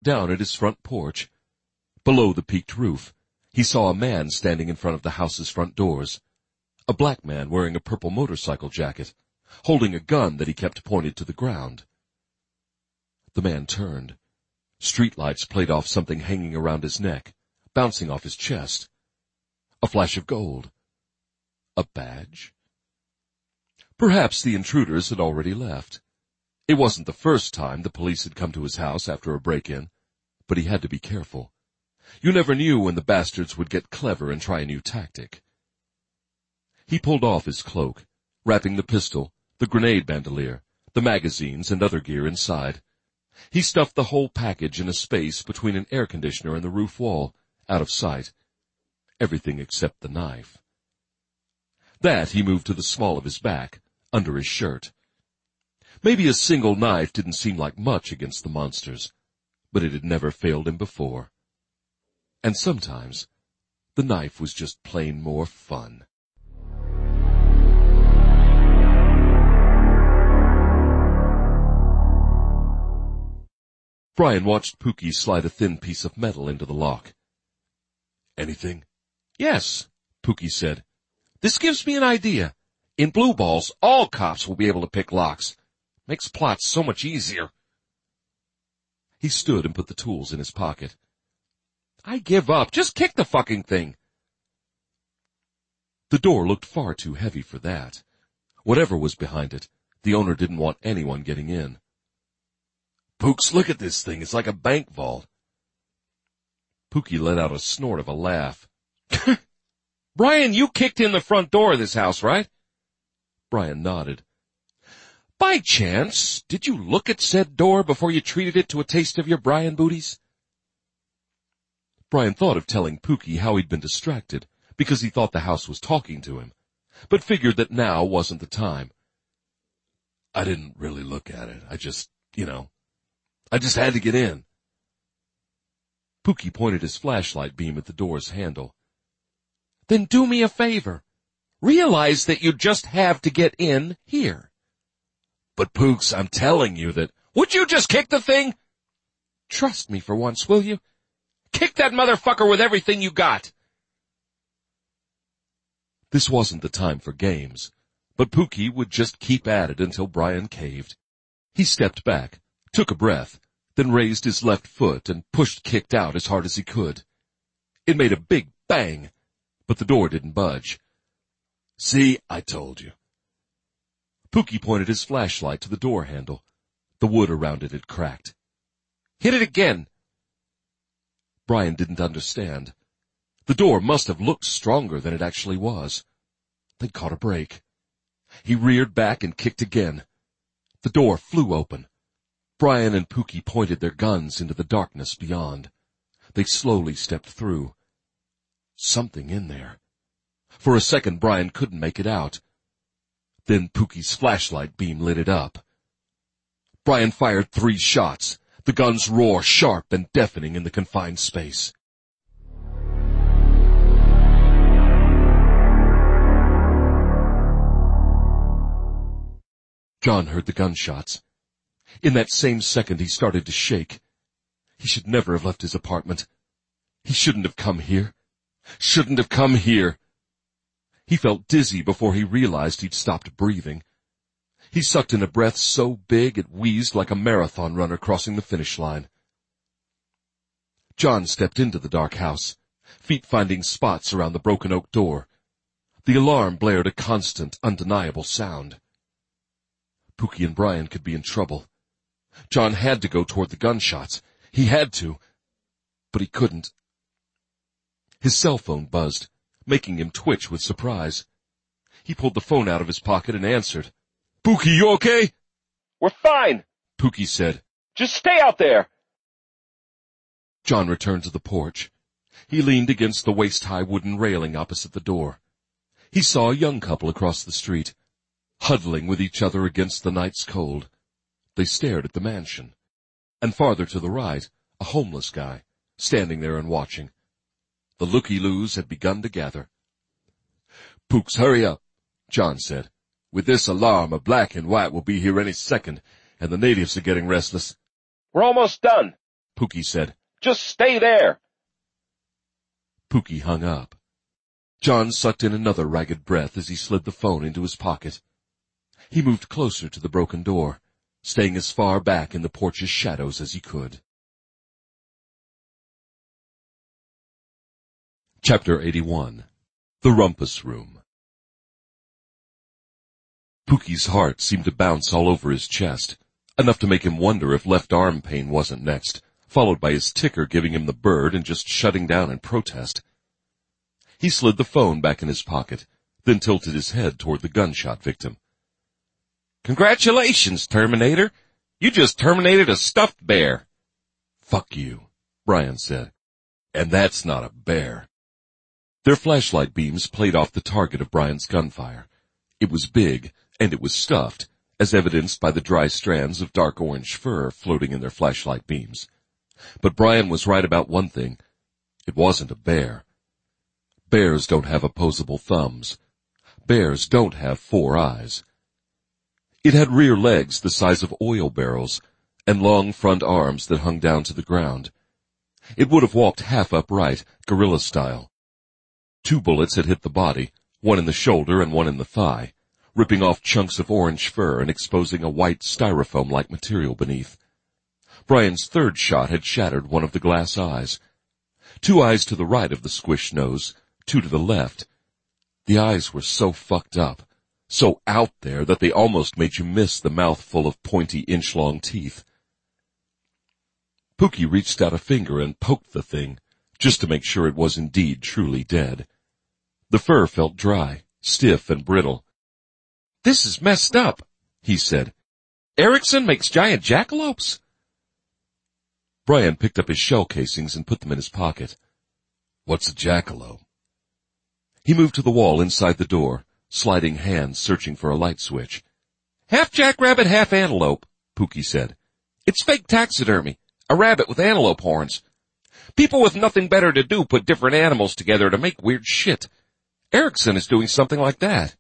down at his front porch. Below the peaked roof, he saw a man standing in front of the house's front doors. A black man wearing a purple motorcycle jacket, holding a gun that he kept pointed to the ground. The man turned. Streetlights played off something hanging around his neck, bouncing off his chest. A flash of gold. A badge? Perhaps the intruders had already left. It wasn't the first time the police had come to his house after a break-in, but he had to be careful. You never knew when the bastards would get clever and try a new tactic. He pulled off his cloak, wrapping the pistol, the grenade bandolier, the magazines, and other gear inside. He stuffed the whole package in a space between an air conditioner and the roof wall, out of sight. Everything except the knife. That he moved to the small of his back, under his shirt. Maybe a single knife didn't seem like much against the monsters, but it had never failed him before. And sometimes, the knife was just plain more fun. Brian watched Pookie slide a thin piece of metal into the lock. "Anything?" "Yes," Pookie said. "This gives me an idea. In Blue Balls, all cops will be able to pick locks. Makes plots so much easier." He stood and put the tools in his pocket. "I give up. Just kick the fucking thing." The door looked far too heavy for that. Whatever was behind it, the owner didn't want anyone getting in. "Pooks, look at this thing. It's like a bank vault." Pookie let out a snort of a laugh. "Brian, you kicked in the front door of this house, right?" Brian nodded. "By chance, did you look at said door before you treated it to a taste of your Brian booties?" Brian thought of telling Pookie how he'd been distracted, because he thought the house was talking to him, but figured that now wasn't the time. "I didn't really look at it. I just had to get in." Pookie pointed his flashlight beam at the door's handle. "Then do me a favor. Realize that you just have to get in here." "But Pooks, I'm telling you that—" "Would you just kick the thing? Trust me for once, will you? Kick that motherfucker with everything you got." This wasn't the time for games, but Pookie would just keep at it until Brian caved. He stepped back, took a breath, then raised his left foot and kicked out as hard as he could. It made a big bang, but the door didn't budge. "See, I told you." Pookie pointed his flashlight to the door handle. The wood around it had cracked. "Hit it again." Brian didn't understand. The door must have looked stronger than it actually was. They'd caught a break. He reared back and kicked again. The door flew open. Brian and Pookie pointed their guns into the darkness beyond. They slowly stepped through. Something in there. For a second, Brian couldn't make it out. Then Pookie's flashlight beam lit it up. Brian fired 3 shots, the gun's roar sharp and deafening in the confined space. John heard the gunshots. In that same second, he started to shake. He should never have left his apartment. He shouldn't have come here. Shouldn't have come here. He felt dizzy before he realized he'd stopped breathing. He sucked in a breath so big it wheezed like a marathon runner crossing the finish line. John stepped into the dark house, feet finding spots around the broken oak door. The alarm blared a constant, undeniable sound. Pookie and Brian could be in trouble. John had to go toward the gunshots. He had to, but he couldn't. His cell phone buzzed, making him twitch with surprise. He pulled the phone out of his pocket and answered. "Pookie, you okay?" "We're fine," Pookie said. "Just stay out there." John returned to the porch. He leaned against the waist-high wooden railing opposite the door. He saw a young couple across the street, huddling with each other against the night's cold. They stared at the mansion. And farther to the right, a homeless guy, standing there and watching. The looky-loos had begun to gather. "Pooks, hurry up," John said. "With this alarm, a black and white will be here any second, and the natives are getting restless." "We're almost done," Pookie said. "Just stay there." Pookie hung up. John sucked in another ragged breath as he slid the phone into his pocket. He moved closer to the broken door, staying as far back in the porch's shadows as he could. Chapter 81. The Rumpus Room. Pookie's heart seemed to bounce all over his chest, enough to make him wonder if left arm pain wasn't next, followed by his ticker giving him the bird and just shutting down in protest. He slid the phone back in his pocket, then tilted his head toward the gunshot victim. "Congratulations, Terminator. You just terminated a stuffed bear." "Fuck you," Brian said. "And that's not a bear." Their flashlight beams played off the target of Brian's gunfire. It was big, and it was stuffed, as evidenced by the dry strands of dark orange fur floating in their flashlight beams. But Brian was right about one thing. It wasn't a bear. Bears don't have opposable thumbs. Bears don't have 4 eyes. It had rear legs the size of oil barrels, and long front arms that hung down to the ground. It would have walked half upright, gorilla style. 2 bullets had hit the body, one in the shoulder and one in the thigh, ripping off chunks of orange fur and exposing a white styrofoam-like material beneath. Brian's third shot had shattered one of the glass eyes. 2 eyes to the right of the squished nose, 2 to the left. The eyes were so fucked up, so out there that they almost made you miss the mouthful of pointy inch-long teeth. Pookie reached out a finger and poked the thing, just to make sure it was indeed truly dead. The fur felt dry, stiff and brittle. "This is messed up," he said. "Erickson makes giant jackalopes?" Brian picked up his shell casings and put them in his pocket. "What's a jackalope?" He moved to the wall inside the door, sliding hands searching for a light switch. "Half jackrabbit, half antelope," Pookie said. "It's fake taxidermy, a rabbit with antelope horns. People with nothing better to do put different animals together to make weird shit. Erickson is doing something like that."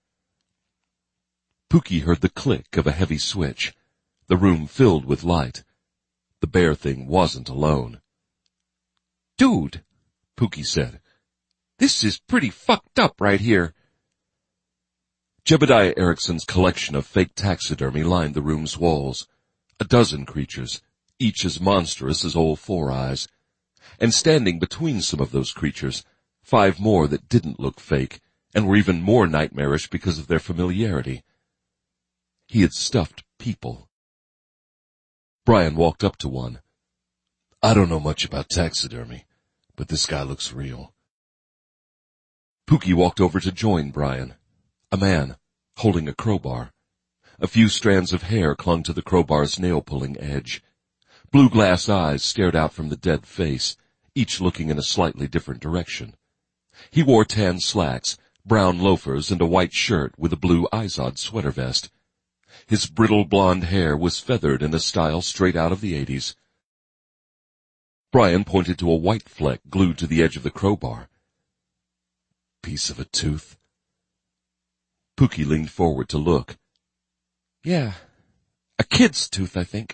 Pookie heard the click of a heavy switch. The room filled with light. The bear thing wasn't alone. "Dude," Pookie said, "this is pretty fucked up right here." Jebediah Erickson's collection of fake taxidermy lined the room's walls. A dozen creatures, each as monstrous as old Four Eyes. And standing between some of those creatures, 5 more that didn't look fake, and were even more nightmarish because of their familiarity. He had stuffed people. Brian walked up to one. "I don't know much about taxidermy, but this guy looks real." Pookie walked over to join Brian. A man, holding a crowbar. A few strands of hair clung to the crowbar's nail-pulling edge. Blue glass eyes stared out from the dead face, each looking in a slightly different direction. He wore tan slacks, brown loafers, and a white shirt with a blue Izod sweater vest. His brittle blonde hair was feathered in a style straight out of the 80s. Brian pointed to a white fleck glued to the edge of the crowbar. "Piece of a tooth?" Pookie leaned forward to look. "Yeah, a kid's tooth, I think."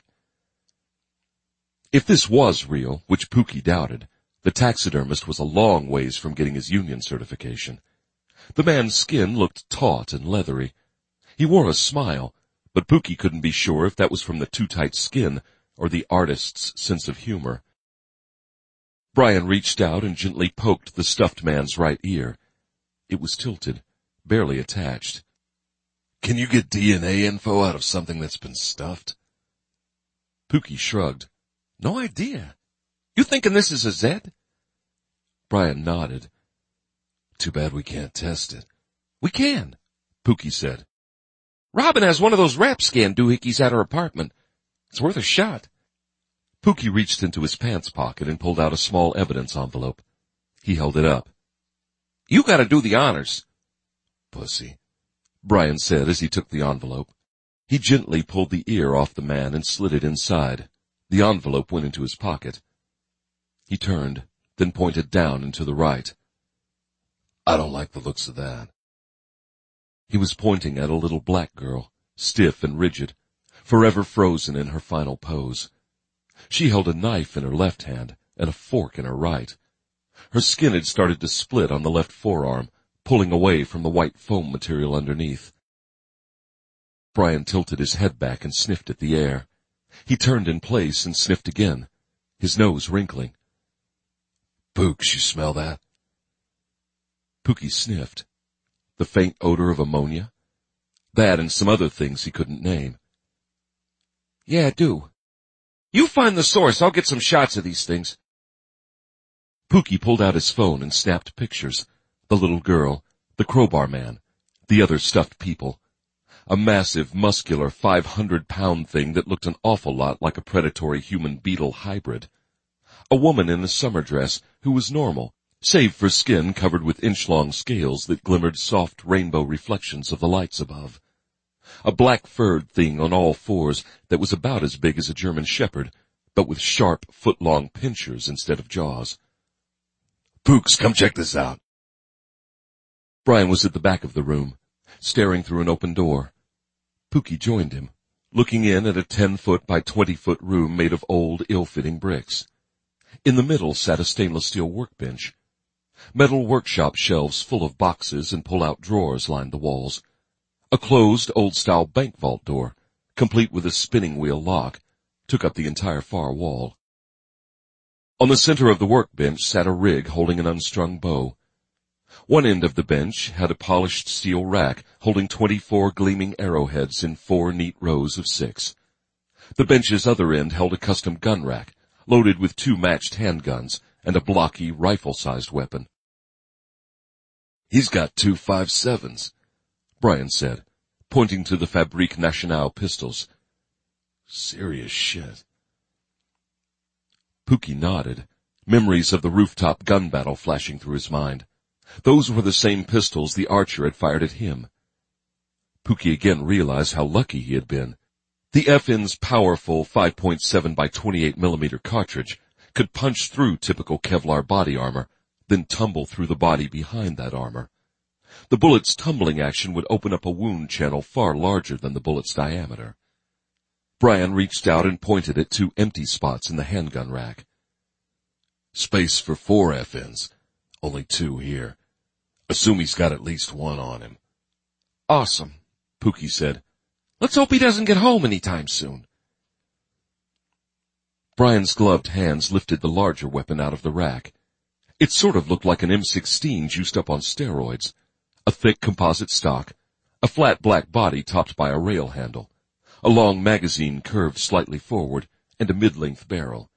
If this was real, which Pookie doubted, the taxidermist was a long ways from getting his union certification. The man's skin looked taut and leathery. He wore a smile, but Pookie couldn't be sure if that was from the too tight skin or the artist's sense of humor. Brian reached out and gently poked the stuffed man's right ear. It was tilted, barely attached. "Can you get DNA info out of something that's been stuffed?" Pookie shrugged. "No idea. You thinking this is a Zed?" Brian nodded. "Too bad we can't test it." "We can," Pookie said. "Robin has one of those rap scan doohickeys at her apartment. It's worth a shot." Pookie reached into his pants pocket and pulled out a small evidence envelope. He held it up. "You gotta do the honors." "Pussy," Brian said as he took the envelope. He gently pulled the ear off the man and slid it inside. The envelope went into his pocket. He turned, then pointed down and to the right. "I don't like the looks of that." He was pointing at a little black girl, stiff and rigid, forever frozen in her final pose. She held a knife in her left hand and a fork in her right. Her skin had started to split on the left forearm, pulling away from the white foam material underneath. Brian tilted his head back and sniffed at the air. He turned in place and sniffed again, his nose wrinkling. "Pooks, you smell that?" Pookie sniffed. The faint odor of ammonia? That and some other things he couldn't name. "Yeah, I do. You find the source, I'll get some shots of these things." Pookie pulled out his phone and snapped pictures. The little girl, the crowbar man, the other stuffed people. A massive, muscular, 500-pound thing that looked an awful lot like a predatory human beetle hybrid. A woman in a summer dress who was normal, save for skin covered with inch-long scales that glimmered soft rainbow reflections of the lights above. A black-furred thing on all fours that was about as big as a German shepherd, but with sharp, foot-long pincers instead of jaws. "Pooks, come check this out." Brian was at the back of the room, staring through an open door. Pookie joined him, looking in at a 10-foot by 20-foot room made of old, ill-fitting bricks. In the middle sat a stainless steel workbench. Metal workshop shelves full of boxes and pull-out drawers lined the walls. A closed, old-style bank vault door, complete with a spinning wheel lock, took up the entire far wall. On the center of the workbench sat a rig holding an unstrung bow. One end of the bench had a polished steel rack holding 24 gleaming arrowheads in 4 neat rows of 6. The bench's other end held a custom gun rack, loaded with 2 matched handguns and a blocky, rifle-sized weapon. "He's got 2 5.7s, Brian said, pointing to the Fabrique Nationale pistols. "Serious shit." Pookie nodded, memories of the rooftop gun battle flashing through his mind. Those were the same pistols the archer had fired at him. Pookie again realized how lucky he had been. The FN's powerful 5.7 by 28 millimeter cartridge could punch through typical Kevlar body armor, then tumble through the body behind that armor. The bullet's tumbling action would open up a wound channel far larger than the bullet's diameter. Brian reached out and pointed at 2 empty spots in the handgun rack. "Space for 4 FNs. Only 2 here. Assume he's got at least 1 on him." "Awesome," Pookie said. "Let's hope he doesn't get home anytime soon." Brian's gloved hands lifted the larger weapon out of the rack. It sort of looked like an M16 juiced up on steroids. A thick composite stock, a flat black body topped by a rail handle, a long magazine curved slightly forward, and a mid-length barrel.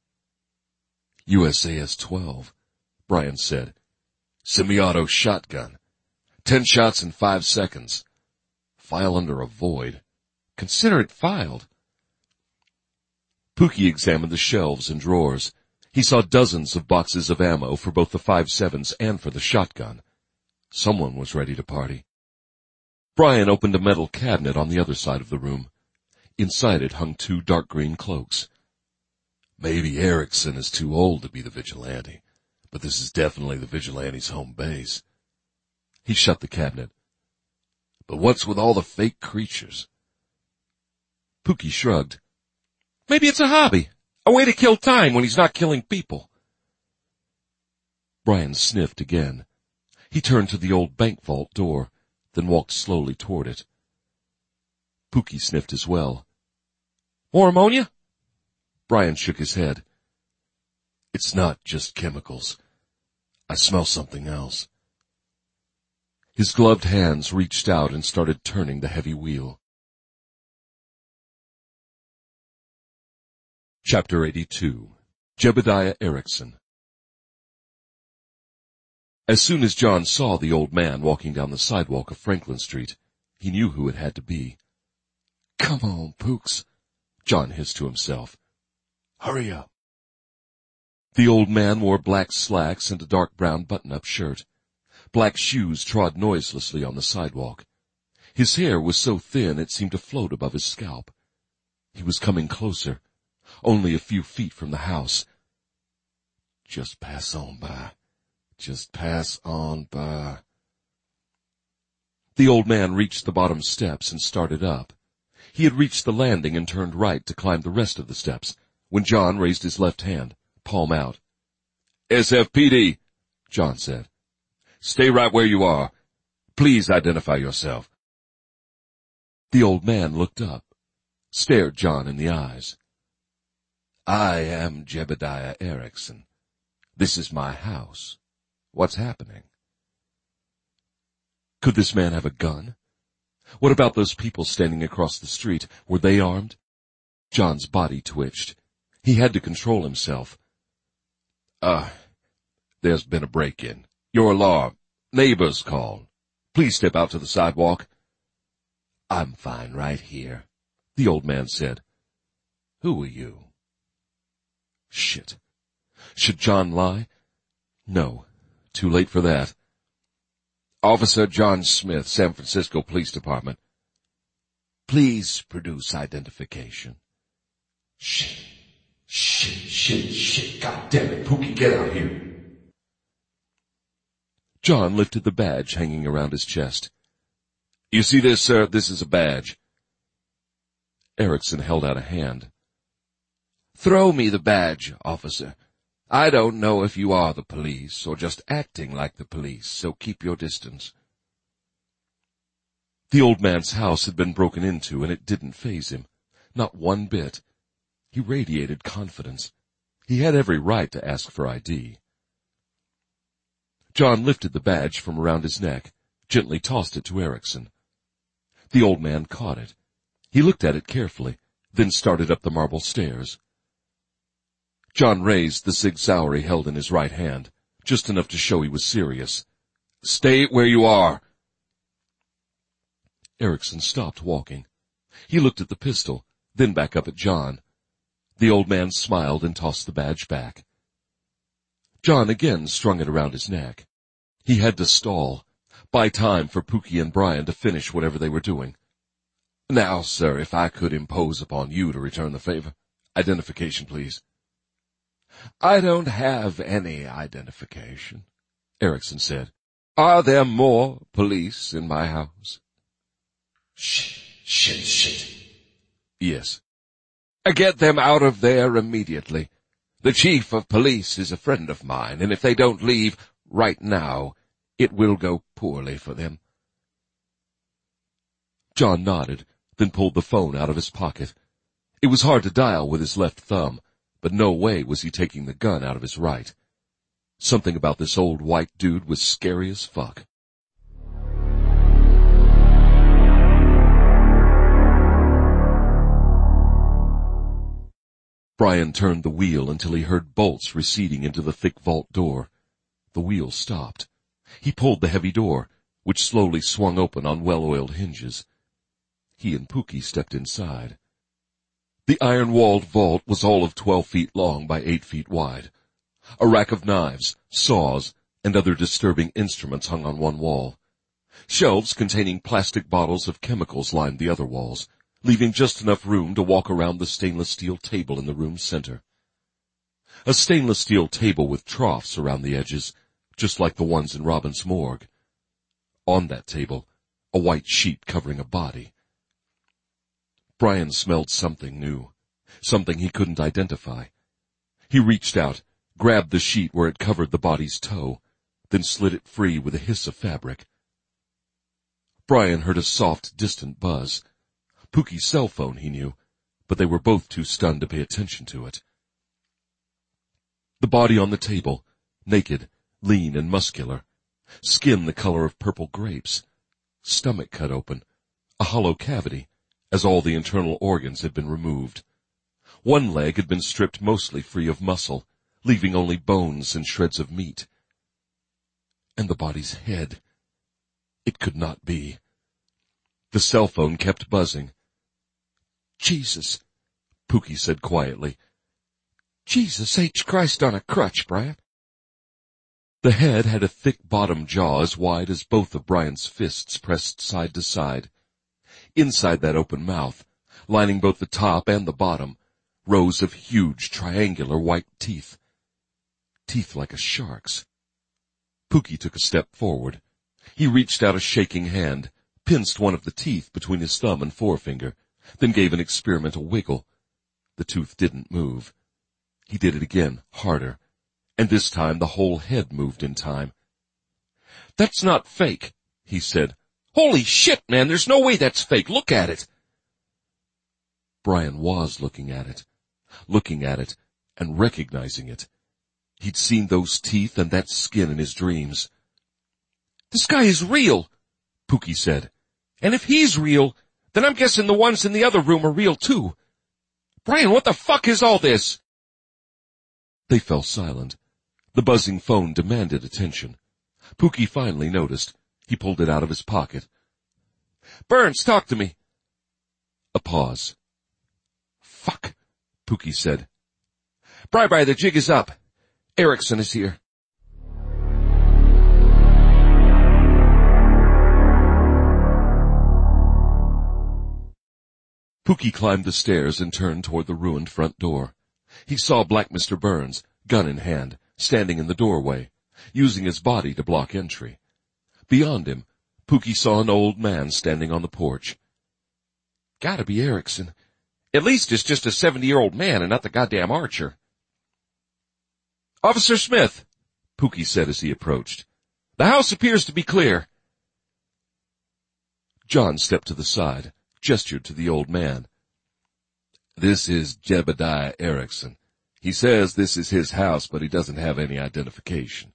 "USAS-12, Brian said. "Semi-auto shotgun. 10 shots in 5 seconds. File under a void. Consider it filed." Pookie examined the shelves and drawers. He saw dozens of boxes of ammo for both the 5.7s and for the shotgun. Someone was ready to party. Brian opened a metal cabinet on the other side of the room. Inside it hung 2 dark green cloaks. "Maybe Erickson is too old to be the vigilante, but this is definitely the vigilante's home base." He shut the cabinet. "But what's with all the fake creatures?" Pookie shrugged. "Maybe it's a hobby, a way to kill time when he's not killing people." Brian sniffed again. He turned to the old bank vault door, then walked slowly toward it. Pookie sniffed as well. "More ammonia?" Brian shook his head. "It's not just chemicals. I smell something else." His gloved hands reached out and started turning the heavy wheel. Chapter 82. Jebediah Erickson. As soon as John saw the old man walking down the sidewalk of Franklin Street, he knew who it had to be. "Come on, Pooks," John hissed to himself. "Hurry up." The old man wore black slacks and a dark brown button-up shirt. Black shoes trod noiselessly on the sidewalk. His hair was so thin it seemed to float above his scalp. He was coming closer, only a few feet from the house. "Just pass on by. Just pass on by." The old man reached the bottom steps and started up. He had reached the landing and turned right to climb the rest of the steps, when John raised his left hand, palm out. "SFPD," John said. "Stay right where you are. Please identify yourself." The old man looked up, stared John in the eyes. "I am Jebediah Erickson. This is my house. What's happening?" Could this man have a gun? What about those people standing across the street? Were they armed? John's body twitched. He had to control himself. There's been a break-in. Your alarm. Neighbors called. Please step out to the sidewalk." "I'm fine right here," the old man said. "Who are you?" Shit. Should John lie? No. Too late for that. "Officer John Smith, San Francisco Police Department." "Please produce identification." Shit, God damn it, Pookie, get out here. John lifted the badge hanging around his chest. "You see this, sir? This is a badge." Erickson held out a hand. "Throw me the badge, officer. I don't know if you are the police or just acting like the police, so keep your distance." The old man's house had been broken into, and it didn't faze him. Not one bit. He radiated confidence. He had every right to ask for ID. John lifted the badge from around his neck, gently tossed it to Erickson. The old man caught it. He looked at it carefully, then started up the marble stairs. John raised the Sig Sauer he held in his right hand, just enough to show he was serious. "Stay where you are." Erickson stopped walking. He looked at the pistol, then back up at John. The old man smiled and tossed the badge back. John again strung it around his neck. He had to stall, buy time for Pookie and Brian to finish whatever they were doing. "Now, sir, if I could impose upon you to return the favor. Identification, please." "I don't have any identification," Erickson said. "Are there more police in my house?" Shit. "Yes." "Get them out of there immediately. The chief of police is a friend of mine, and if they don't leave right now, it will go poorly for them." John nodded, then pulled the phone out of his pocket. It was hard to dial with his left thumb, but no way was he taking the gun out of his right. Something about this old white dude was scary as fuck. Brian turned the wheel until he heard bolts receding into the thick vault door. The wheel stopped. He pulled the heavy door, which slowly swung open on well-oiled hinges. He and Pookie stepped inside. The iron-walled vault was all of 12 feet long by 8 feet wide. A rack of knives, saws, and other disturbing instruments hung on one wall. Shelves containing plastic bottles of chemicals lined the other walls, leaving just enough room to walk around the stainless steel table in the room's center. A stainless steel table with troughs around the edges, just like the ones in Robin's morgue. On that table, a white sheet covering a body. Brian smelled something new, something he couldn't identify. He reached out, grabbed the sheet where it covered the body's toe, then slid it free with a hiss of fabric. Brian heard a soft, distant buzz. Pookie's cell phone, he knew, but they were both too stunned to pay attention to it. The body on the table, naked, lean and muscular, skin the color of purple grapes, stomach cut open, a hollow cavity, as all the internal organs had been removed. One leg had been stripped mostly free of muscle, leaving only bones and shreds of meat. And the body's head. It could not be. The cell phone kept buzzing. "Jesus," Pookie said quietly. "Jesus H. Christ on a crutch, Brian." The head had a thick bottom jaw as wide as both of Brian's fists pressed side to side. Inside that open mouth, lining both the top and the bottom, rows of huge triangular white teeth. Teeth like a shark's. Pookie took a step forward. He reached out a shaking hand, pinched one of the teeth between his thumb and forefinger, then gave an experimental wiggle. The tooth didn't move, He did it again, harder, and this time the whole head moved in time. "That's not fake," he said. "Holy shit, man, there's no way that's fake. Look at it." Brian was looking at it and recognizing it. He'd seen those teeth and that skin in his dreams. "This guy is real," Pookie said. "And if he's real, then I'm guessing the ones in the other room are real too. Brian, what the fuck is all this?" They fell silent. The buzzing phone demanded attention. Pookie finally noticed. He pulled it out of his pocket. "Burns, talk to me." A pause. "Fuck," Pookie said. "Bye-bye, the jig is up. Erickson is here." Pookie climbed the stairs and turned toward the ruined front door. He saw Black Mr. Burns, gun in hand, standing in the doorway, using his body to block entry. Beyond him, Pookie saw an old man standing on the porch. "Gotta be Erickson. At least it's just a 70-year-old man and not the goddamn Archer." "Officer Smith," Pookie said as he approached. "The house appears to be clear." John stepped to the side, gestured to the old man. "This is Jebediah Erickson. He says this is his house, but he doesn't have any identification."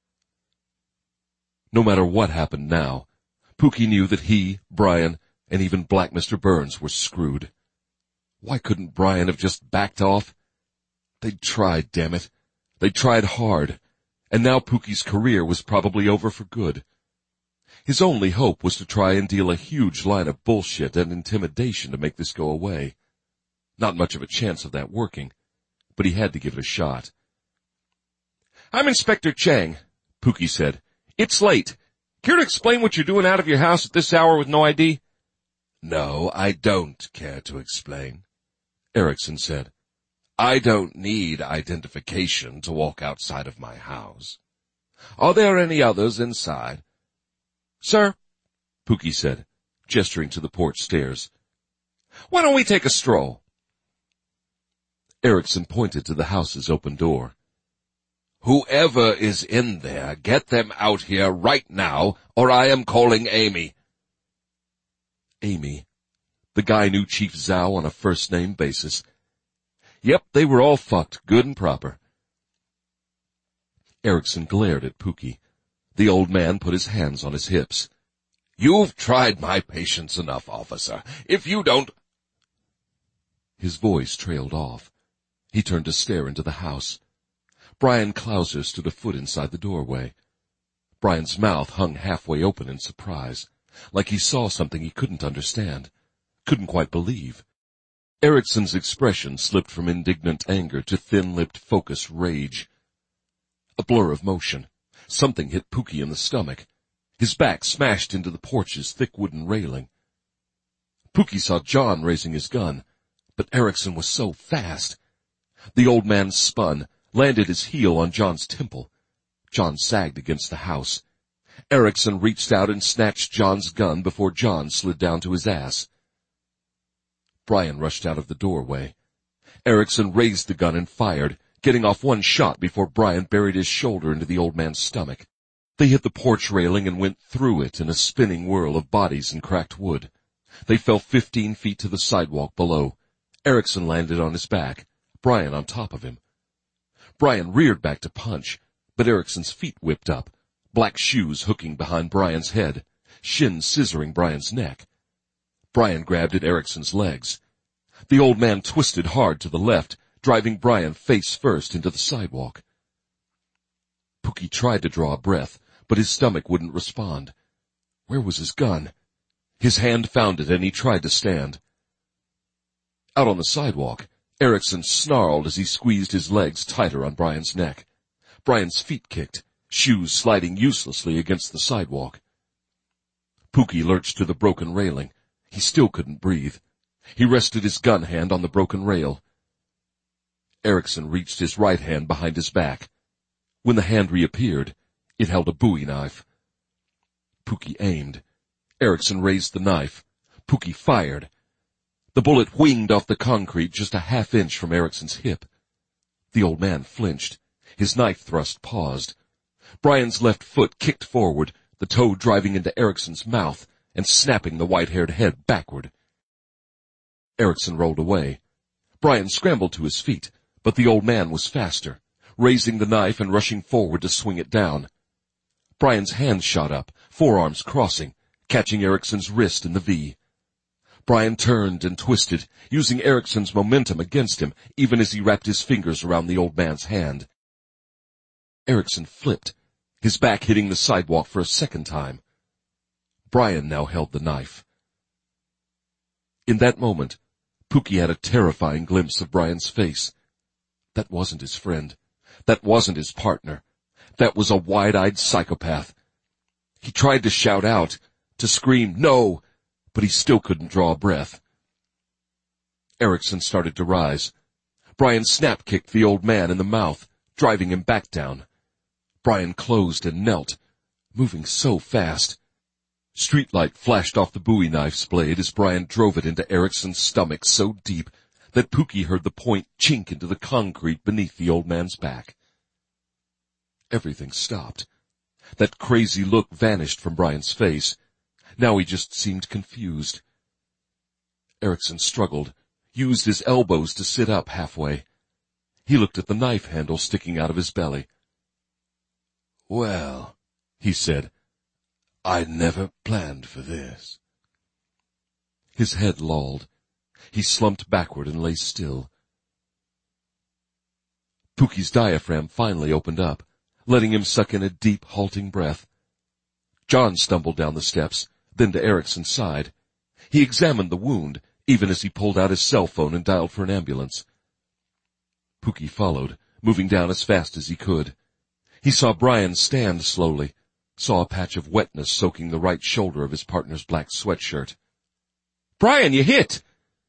No matter what happened now, Pookie knew that he, Brian, and even Black Mr. Burns were screwed. Why couldn't Brian have just backed off? They'd tried, damn it. They'd tried hard, and now Pookie's career was probably over for good. His only hope was to try and deal a huge line of bullshit and intimidation to make this go away. Not much of a chance of that working, but he had to give it a shot. "I'm Inspector Chang," Pookie said. "It's late. Care to explain what you're doing out of your house at this hour with no ID?" "No, I don't care to explain," Erickson said. "I don't need identification to walk outside of my house. Are there any others inside?" "Sir," Pookie said, gesturing to the porch stairs. "Why don't we take a stroll?" Erickson pointed to the house's open door. "Whoever is in there, get them out here right now, or I am calling Amy." Amy. The guy knew Chief Zhao on a first-name basis. Yep, they were all fucked, good and proper. Erickson glared at Pookie. The old man put his hands on his hips. "You've tried my patience enough, officer. If you don't—" His voice trailed off. He turned to stare into the house. Brian Clouser stood a foot inside the doorway. Brian's mouth hung halfway open in surprise, like he saw something he couldn't understand, couldn't quite believe. Erickson's expression slipped from indignant anger to thin-lipped, focused rage. A blur of motion. Something hit Pookie in the stomach. His back smashed into the porch's thick wooden railing. Pookie saw John raising his gun, but Erickson was so fast. The old man spun, landed his heel on John's temple. John sagged against the house. Erickson reached out and snatched John's gun before John slid down to his ass. Brian rushed out of the doorway. Erickson raised the gun and fired, getting off one shot before Brian buried his shoulder into the old man's stomach. They hit the porch railing and went through it in a spinning whirl of bodies and cracked wood. They fell 15 feet to the sidewalk below. Erickson landed on his back, Brian on top of him. Brian reared back to punch, but Erickson's feet whipped up, black shoes hooking behind Brian's head, shins scissoring Brian's neck. Brian grabbed at Erickson's legs. The old man twisted hard to the left, driving Brian face first into the sidewalk. Pookie tried to draw a breath, but his stomach wouldn't respond. Where was his gun? His hand found it, and he tried to stand. Out on the sidewalk, Erickson snarled as he squeezed his legs tighter on Brian's neck. Brian's feet kicked, shoes sliding uselessly against the sidewalk. Pookie lurched to the broken railing. He still couldn't breathe. He rested his gun hand on the broken rail. Erickson reached his right hand behind his back. When the hand reappeared, it held a Bowie knife. Pookie aimed. Erickson raised the knife. Pookie fired. The bullet winged off the concrete just a half inch from Erickson's hip. The old man flinched. His knife thrust paused. Brian's left foot kicked forward, the toe driving into Erickson's mouth and snapping the white-haired head backward. Erickson rolled away. Brian scrambled to his feet, but the old man was faster, raising the knife and rushing forward to swing it down. Brian's hands shot up, forearms crossing, catching Erickson's wrist in the V. Brian turned and twisted, using Erickson's momentum against him, even as he wrapped his fingers around the old man's hand. Erickson flipped, his back hitting the sidewalk for a second time. Brian now held the knife. In that moment, Pookie had a terrifying glimpse of Brian's face. That wasn't his friend. That wasn't his partner. That was a wide-eyed psychopath. He tried to shout out, to scream, "No!" but he still couldn't draw a breath. Erickson started to rise. Brian snap-kicked the old man in the mouth, driving him back down. Brian closed and knelt, moving so fast. Streetlight flashed off the Bowie knife's blade as Brian drove it into Erickson's stomach so deep that Pookie heard the point chink into the concrete beneath the old man's back. Everything stopped. That crazy look vanished from Brian's face. Now he just seemed confused. Erickson struggled, used his elbows to sit up halfway. He looked at the knife handle sticking out of his belly. "Well," he said, "I never planned for this." His head lolled. He slumped backward and lay still. Pookie's diaphragm finally opened up, letting him suck in a deep, halting breath. John stumbled down the steps, then to Erickson's side. He examined the wound, even as he pulled out his cell phone and dialed for an ambulance. Pookie followed, moving down as fast as he could. He saw Brian stand slowly, saw a patch of wetness soaking the right shoulder of his partner's black sweatshirt. "Brian, you hit!"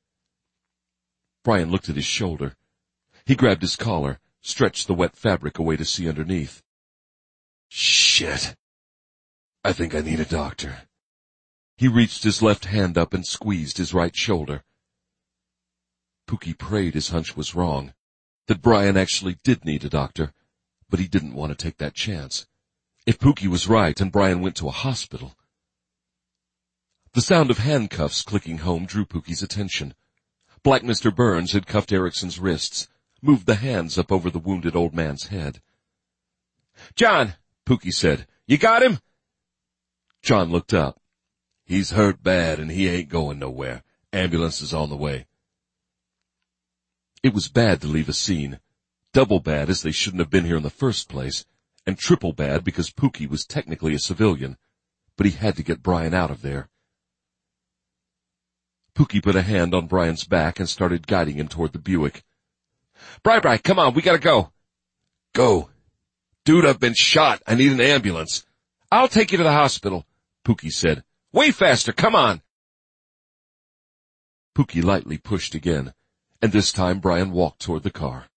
Brian looked at his shoulder. He grabbed his collar, stretched the wet fabric away to see underneath. "Shit. I think I need a doctor." He reached his left hand up and squeezed his right shoulder. Pookie prayed his hunch was wrong, that Brian actually did need a doctor, but he didn't want to take that chance. If Pookie was right and Brian went to a hospital. The sound of handcuffs clicking home drew Pookie's attention. Black Mr. Burns had cuffed Erickson's wrists, moved the hands up over the wounded old man's head. "John," Pookie said, "you got him?" John looked up. "He's hurt bad and he ain't going nowhere. Ambulance is on the way." It was bad to leave a scene. Double bad as they shouldn't have been here in the first place, and triple bad because Pookie was technically a civilian, but he had to get Brian out of there. Pookie put a hand on Brian's back and started guiding him toward the Buick. Bri, come on, we gotta go." "Go. Dude, I've been shot. I need an ambulance." "I'll take you to the hospital," Pookie said. "Way faster, come on." Pookie lightly pushed again, and this time Brian walked toward the car.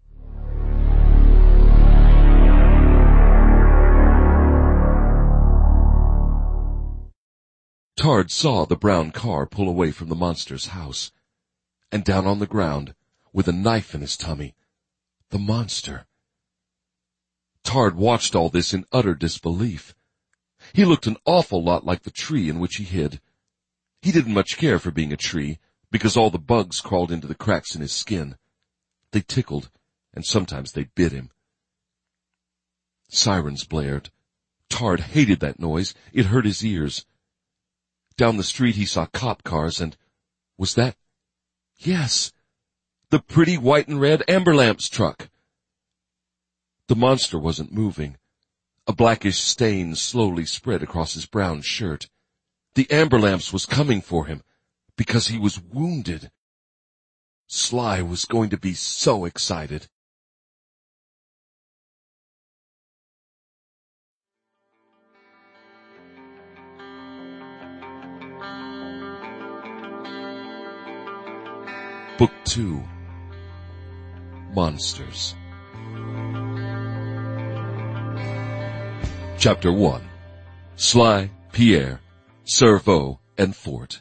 Tard saw the brown car pull away from the monster's house, and down on the ground, with a knife in his tummy, the monster. Tard watched all this in utter disbelief. He looked an awful lot like the tree in which he hid. He didn't much care for being a tree, because all the bugs crawled into the cracks in his skin. They tickled, and sometimes they bit him. Sirens blared. Tard hated that noise. It hurt his ears. Down the street he saw cop cars and, was that? Yes, the pretty white and red Amber Lamps truck. The monster wasn't moving. A blackish stain slowly spread across his brown shirt. The Amber Lamps was coming for him, because he was wounded. Sly was going to be so excited. Book 2. Monsters. Chapter 1. Sly, Pierre, Servo, and Fort.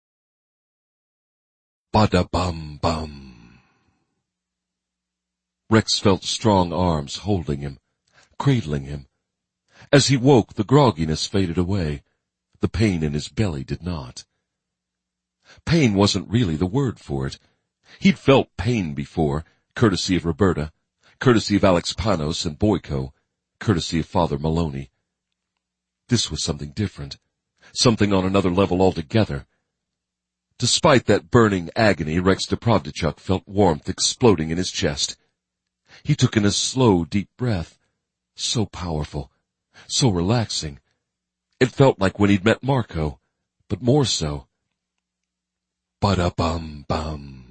Bada-bum-bum. Rex felt strong arms holding him, cradling him. As he woke, the grogginess faded away. The pain in his belly did not. Pain wasn't really the word for it. He'd felt pain before, courtesy of Roberta, courtesy of Alex Panos and Boyko, courtesy of Father Maloney. This was something different, something on another level altogether. Despite that burning agony, Rex Deprovdichuk felt warmth exploding in his chest. He took in a slow, deep breath. So powerful, so relaxing. It felt like when he'd met Marco, but more so. Ba-da-bum-bum.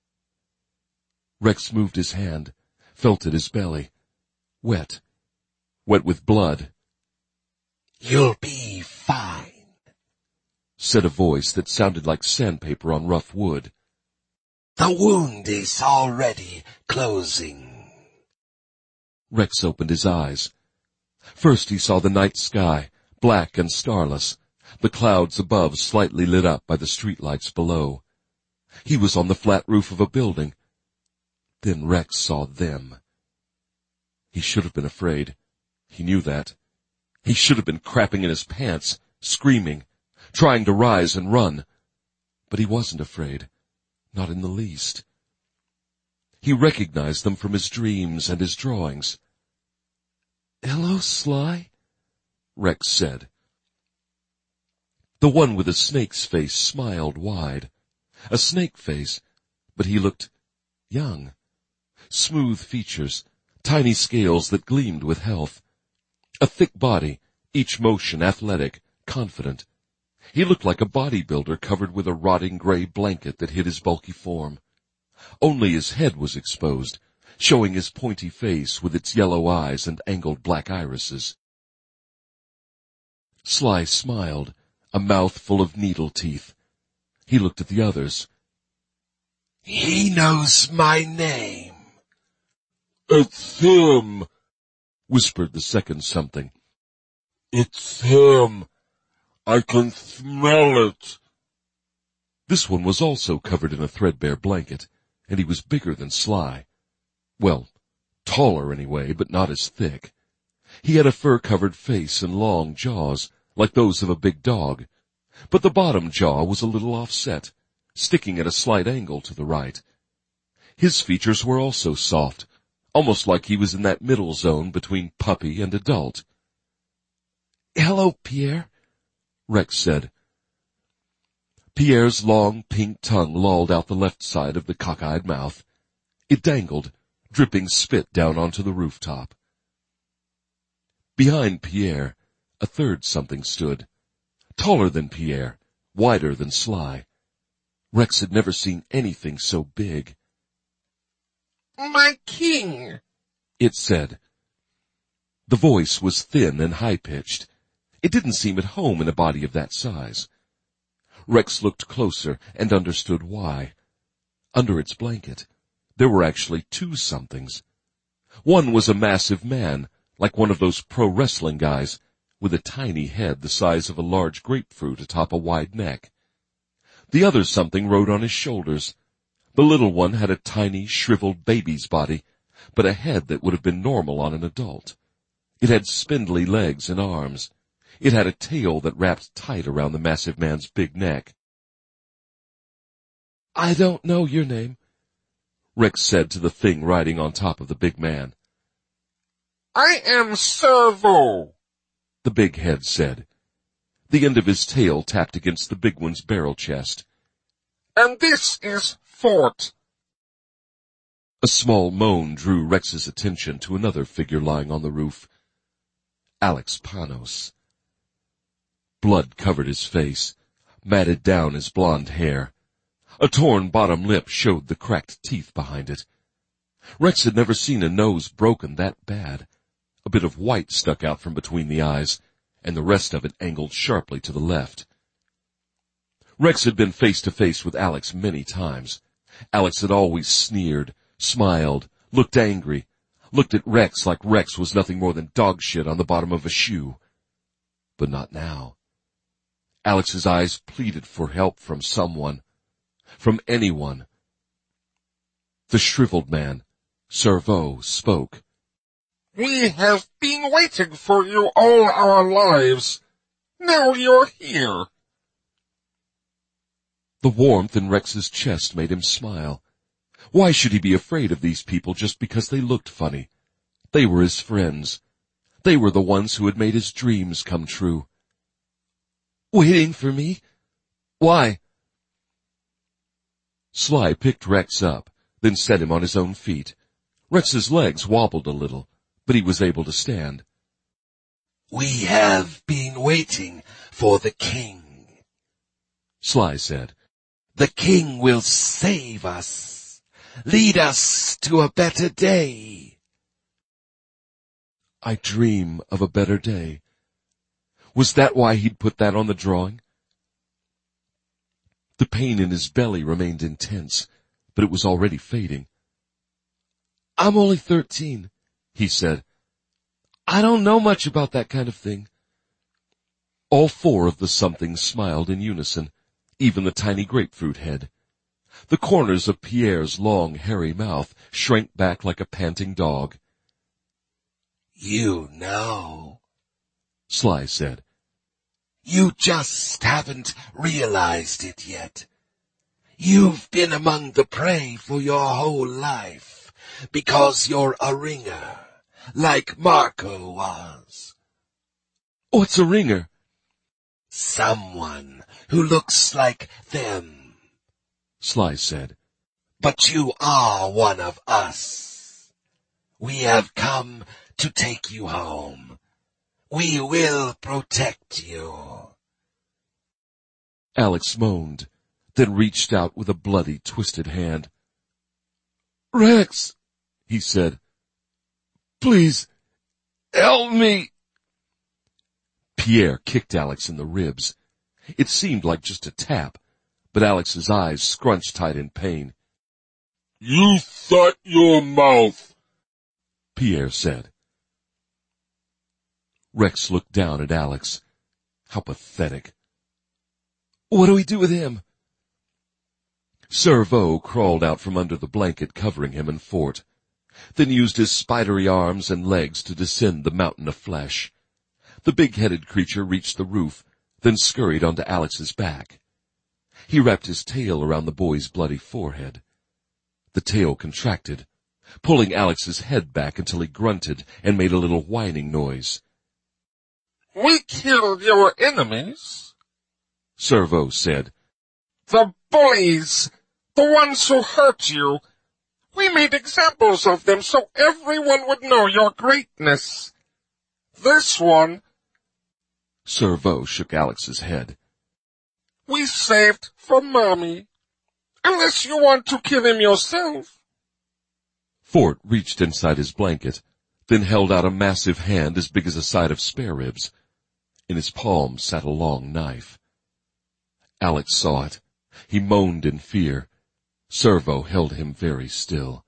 Rex moved his hand, felt at his belly. Wet. Wet with blood. "You'll be fine," said a voice that sounded like sandpaper on rough wood. "The wound is already closing." Rex opened his eyes. First he saw the night sky, black and starless, the clouds above slightly lit up by the streetlights below. He was on the flat roof of a building. Then Rex saw them. He should have been afraid. He knew that. He should have been crapping in his pants, screaming, trying to rise and run. But he wasn't afraid. Not in the least. He recognized them from his dreams and his drawings. "Hello, Sly," Rex said. The one with a snake's face smiled wide. A snake face, but he looked young. Smooth features, tiny scales that gleamed with health. A thick body, each motion athletic, confident. He looked like a bodybuilder covered with a rotting gray blanket that hid his bulky form. Only his head was exposed, showing his pointy face with its yellow eyes and angled black irises. Sly smiled, a mouth full of needle teeth. He looked at the others. "He knows my name." "It's him," whispered the second something. "It's him. I can smell it." This one was also covered in a threadbare blanket, and he was bigger than Sly. Well, taller anyway, but not as thick. He had a fur-covered face and long jaws, like those of a big dog, but the bottom jaw was a little offset, sticking at a slight angle to the right. His features were also soft, almost like he was in that middle zone between puppy and adult. "Hello, Pierre," Rex said. Pierre's long pink tongue lolled out the left side of the cockeyed mouth. It dangled, dripping spit down onto the rooftop. Behind Pierre, a third something stood, taller than Pierre, wider than Sly. Rex had never seen anything so big. "My king," it said. The voice was thin and high-pitched. It didn't seem at home in a body of that size. Rex looked closer and understood why. Under its blanket, there were actually two somethings. One was a massive man, like one of those pro-wrestling guys, with a tiny head the size of a large grapefruit atop a wide neck. The other something rode on his shoulders. The little one had a tiny, shriveled baby's body, but a head that would have been normal on an adult. It had spindly legs and arms. It had a tail that wrapped tight around the massive man's big neck. "I don't know your name," Rex said to the thing riding on top of the big man. "I am Servo," the big head said. The end of his tail tapped against the big one's barrel chest. "and this is Fort." A small moan drew Rex's attention to another figure lying on the roof. Alex Panos. Blood covered his face, matted down his blonde hair. A torn bottom lip showed the cracked teeth behind it. Rex had never seen a nose broken that bad. A bit of white stuck out from between the eyes, and the rest of it angled sharply to the left. Rex had been face to face with Alex many times. Alex had always sneered, smiled, looked angry, looked at Rex like Rex was nothing more than dog shit on the bottom of a shoe. But not now. Alex's eyes pleaded for help from someone, from anyone. The shriveled man, Servo spoke. We have been waiting for you all our lives. Now you're here. The warmth in Rex's chest made him smile. Why should he be afraid of these people just because they looked funny? They were his friends. They were the ones who had made his dreams come true. Waiting for me? Why? Sly picked Rex up, then set him on his own feet. Rex's legs wobbled a little, but he was able to stand. We have been waiting for the king, Sly said. The king will save us, lead us to a better day. I dream of a better day. Was that why he'd put that on the drawing? The pain in his belly remained intense, but it was already fading. I'm only 13, he said. I don't know much about that kind of thing. All four of the somethings smiled in unison, even the tiny grapefruit head. The corners of Pierre's long, hairy mouth shrank back like a panting dog. You know, Sly said. You just haven't realized it yet. You've been among the prey for your whole life, because you're a ringer, like Marco was. What's a ringer? Someone who looks like them, Sly said. But you are one of us. We have come to take you home. We will protect you. Alex moaned, then reached out with a bloody, twisted hand. Rex, he said. Please, help me. Pierre kicked Alex in the ribs. It seemed like just a tap, but Alex's eyes scrunched tight in pain. You shut your mouth, Pierre said. Rex looked down at Alex. How pathetic. What do we do with him? Servo crawled out from under the blanket covering him and Fort, then used his spidery arms and legs to descend the mountain of flesh. The big-headed creature reached the roof, then scurried onto Alex's back. He wrapped his tail around the boy's bloody forehead. The tail contracted, pulling Alex's head back until he grunted and made a little whining noise. We killed your enemies, Servo said. the bullies, the ones who hurt you. We made examples of them so everyone would know your greatness. This one, Servo shook Alex's head. we saved for Mommy. Unless you want to kill him yourself. Fort reached inside his blanket, then held out a massive hand as big as a side of spare ribs. In his palm sat a long knife. Alex saw it. He moaned in fear. Servo held him very still.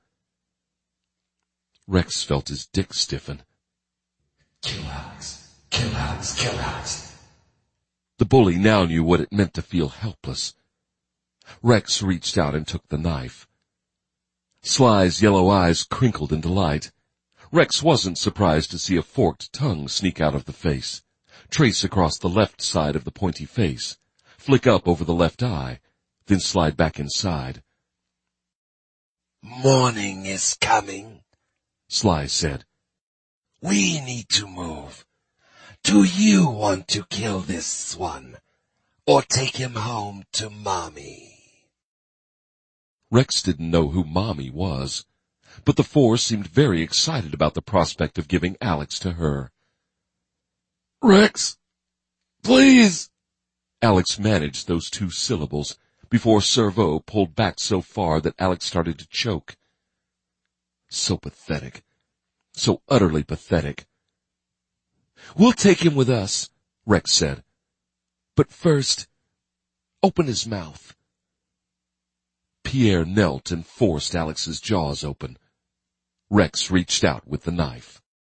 Rex felt his dick stiffen. Kill Alex, kill Alex, kill Alex. The bully now knew what it meant to feel helpless. Rex reached out and took the knife. Sly's yellow eyes crinkled in delight. Rex wasn't surprised to see a forked tongue sneak out of the face, trace across the left side of the pointy face, flick up over the left eye, then slide back inside. Morning is coming, Sly said. We need to move. Do you want to kill this one, or take him home to Mommy? Rex didn't know who Mommy was, but the four seemed very excited about the prospect of giving Alex to her. Rex, please! Alex managed those 2 syllables before Servo pulled back so far that Alex started to choke. So pathetic. So utterly pathetic. We'll take him with us, Rex said. But first, open his mouth. Pierre knelt and forced Alex's jaws open. Rex reached out with the knife.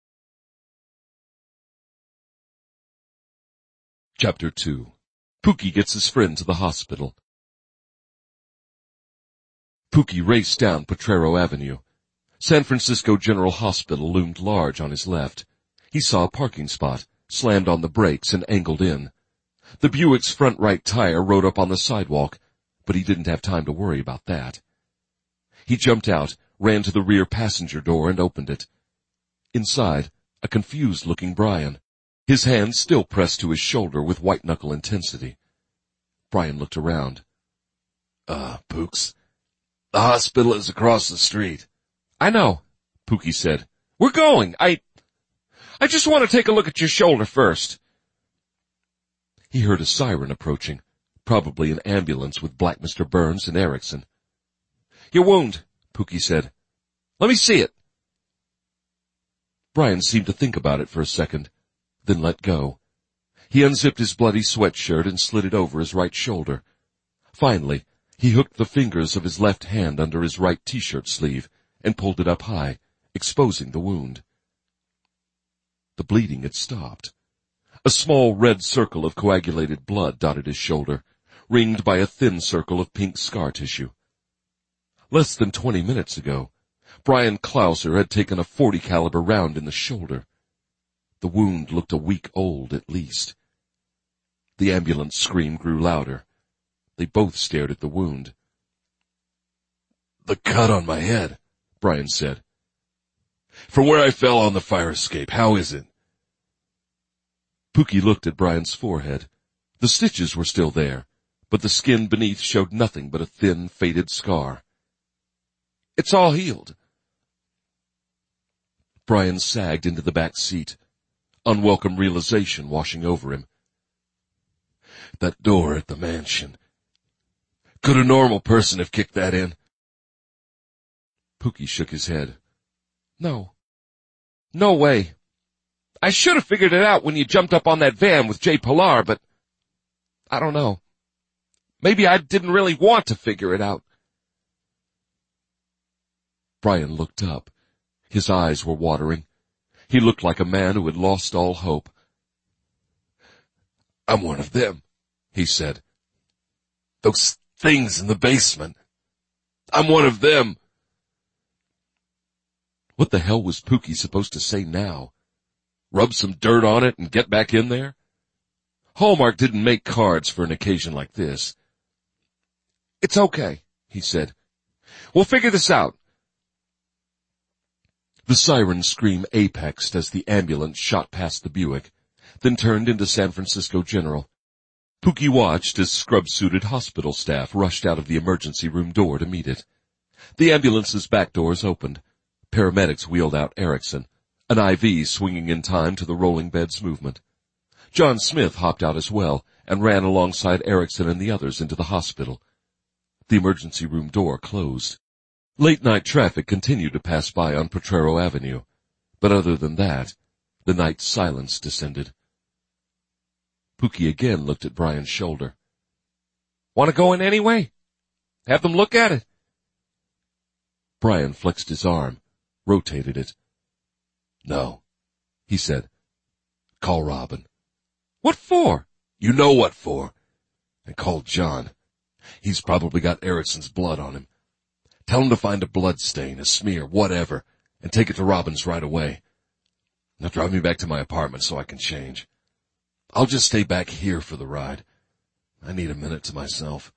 Chapter 2. Pookie gets his friend to the hospital. Pookie raced down Potrero Avenue. San Francisco General Hospital loomed large on his left. He saw a parking spot, slammed on the brakes, and angled in. The Buick's front right tire rode up on the sidewalk, but he didn't have time to worry about that. He jumped out, ran to the rear passenger door, and opened it. Inside, a confused-looking Brian, his hand still pressed to his shoulder with white-knuckle intensity. Brian looked around. Pooks. The hospital is across the street. I know, Pookie said. We're going. I just want to take a look at your shoulder first. He heard a siren approaching, probably an ambulance with Black Mr. Burns and Erickson. Your wound, Pookie said. Let me see it. Brian seemed to think about it for a second, then let go. He unzipped his bloody sweatshirt and slid it over his right shoulder. Finally, he hooked the fingers of his left hand under his right t-shirt sleeve and pulled it up high, exposing the wound. The bleeding had stopped. A small red circle of coagulated blood dotted his shoulder, ringed by a thin circle of pink scar tissue. Less than 20 minutes ago, Brian Clouser had taken a .40 caliber round in the shoulder. The wound looked a week old at least. The ambulance scream grew louder. They both stared at the wound. The cut on my head, Brian said. From where I fell on the fire escape, how is it? Pookie looked at Brian's forehead. The stitches were still there, but the skin beneath showed nothing but a thin, faded scar. It's all healed. Brian sagged into the back seat, unwelcome realization washing over him. That door at the mansion. Could a normal person have kicked that in? Pookie shook his head. No. No way. I should have figured it out when you jumped up on that van with Jay Pilar, but I don't know. Maybe I didn't really want to figure it out. Brian looked up. His eyes were watering. He looked like a man who had lost all hope. I'm one of them, he said. Those things in the basement. I'm one of them. What the hell was Pookie supposed to say now? Rub some dirt on it and get back in there? Hallmark didn't make cards for an occasion like this. It's okay, he said. We'll figure this out. The siren scream apexed as the ambulance shot past the Buick, then turned into San Francisco General. Pookie watched as scrub-suited hospital staff rushed out of the emergency room door to meet it. The ambulance's back doors opened. Paramedics wheeled out Erickson, an IV swinging in time to the rolling bed's movement. John Smith hopped out as well and ran alongside Erickson and the others into the hospital. The emergency room door closed. Late-night traffic continued to pass by on Potrero Avenue, but other than that, the night silence descended. Pookie again looked at Brian's shoulder. Want to go in anyway? Have them look at it. Brian flexed his arm, rotated it. No, he said. Call Robin. What for? You know what for. And call John. He's probably got Erickson's blood on him. Tell him to find a blood stain, a smear, whatever, and take it to Robin's right away. Now drive me back to my apartment so I can change. I'll just stay back here for the ride. I need a minute to myself.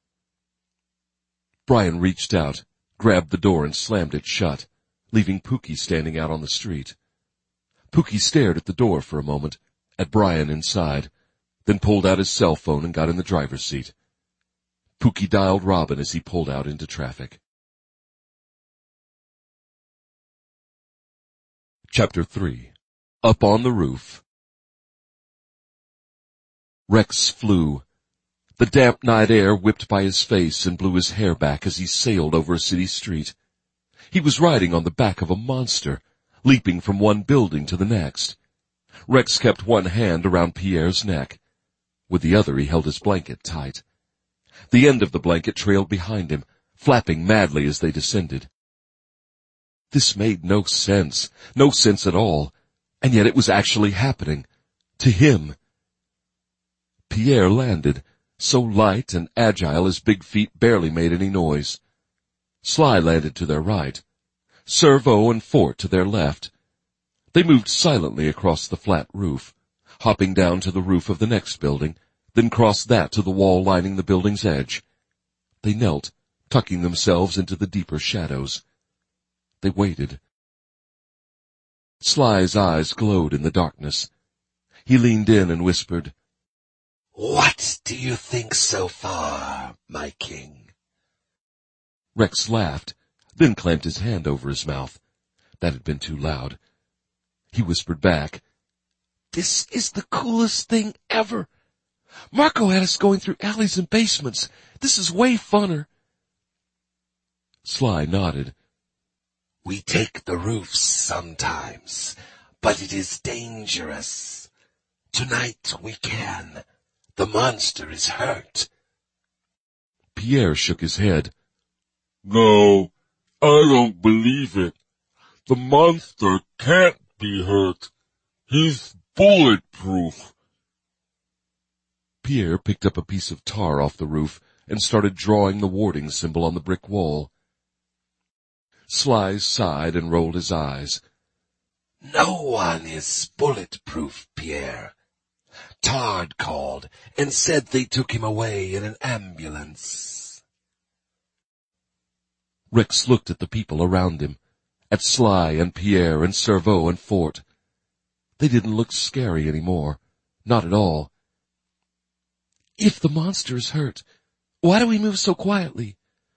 Brian reached out, grabbed the door and slammed it shut, leaving Pookie standing out on the street. Pookie stared at the door for a moment, at Brian inside, then pulled out his cell phone and got in the driver's seat. Pookie dialed Robin as he pulled out into traffic. Chapter 3. Up on the Roof. Rex flew. The damp night air whipped by his face and blew his hair back as he sailed over a city street. He was riding on the back of a monster, leaping from one building to the next. Rex kept one hand around Pierre's neck. With the other he held his blanket tight. The end of the blanket trailed behind him, flapping madly as they descended. This made no sense at all, and yet it was actually happening. To him. Pierre landed, so light and agile his big feet barely made any noise. Sly landed to their right. Servo and Fort to their left. They moved silently across the flat roof, hopping down to the roof of the next building, then crossed that to the wall lining the building's edge. They knelt, tucking themselves into the deeper shadows. They waited. Sly's eyes glowed in the darkness. He leaned in and whispered, "What do you think so far, my king?" Rex laughed, then clamped his hand over his mouth. That had been too loud. He whispered back, "This is the coolest thing ever. Marco had us going through alleys and basements. This is way funner." Sly nodded. "We take the roofs sometimes, but it is dangerous. Tonight we can. The monster is hurt." Pierre shook his head. No, I don't believe it. The monster can't be hurt. He's bulletproof. Pierre picked up a piece of tar off the roof and started drawing the warding symbol on the brick wall. Sly sighed and rolled his eyes. "No one is bulletproof, Pierre. Tard called and said they took him away in an ambulance." Rex looked at the people around him, at Sly and Pierre and Servo and Fort. They didn't look scary anymore. Not at all. "If the monster is hurt, why do we move so quietly?"